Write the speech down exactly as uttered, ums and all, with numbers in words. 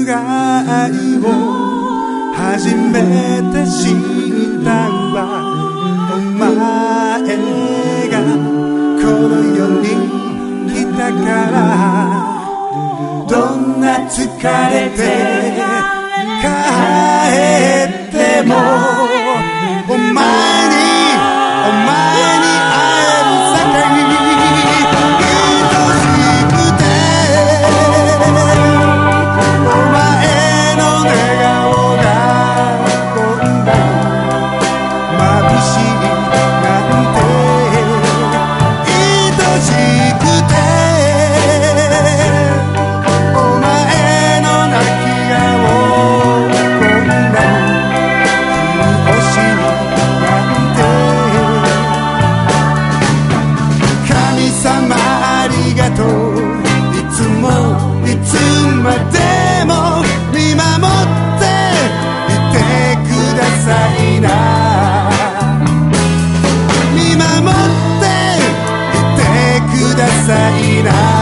愛を初めて知ったんはお前がこの世に来たからどんな疲れて帰ってもお前にお前に会えるさかい愛しくてお前の笑顔が今度眩しいなんて愛しくてお前の泣き顔こんなに欲しいなんて神様ありがとういつもいつまでも見守っていてくださいな見守っていてくださいな